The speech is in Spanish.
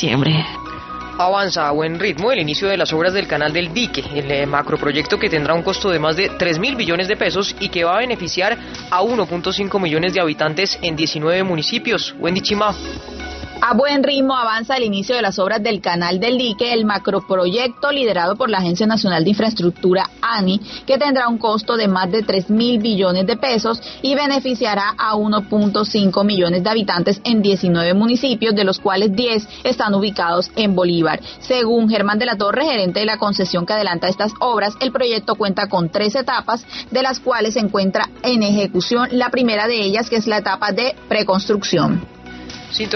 diciembre. Avanza a buen ritmo el inicio de las obras del Canal del Dique, el macroproyecto que tendrá un costo de más de 3.000 billones de pesos y que va a beneficiar a 1.5 millones de habitantes en 19 municipios. Wendy Chima. A buen ritmo avanza el inicio de las obras del Canal del Dique, el macroproyecto liderado por la Agencia Nacional de Infraestructura, ANI, que tendrá un costo de más de 3.000 billones de pesos y beneficiará a 1.5 millones de habitantes en 19 municipios, de los cuales 10 están ubicados en Bolívar. Según Germán de la Torre, gerente de la concesión que adelanta estas obras, el proyecto cuenta con 3 etapas, de las cuales se encuentra en ejecución la primera de ellas, que es la etapa de preconstrucción.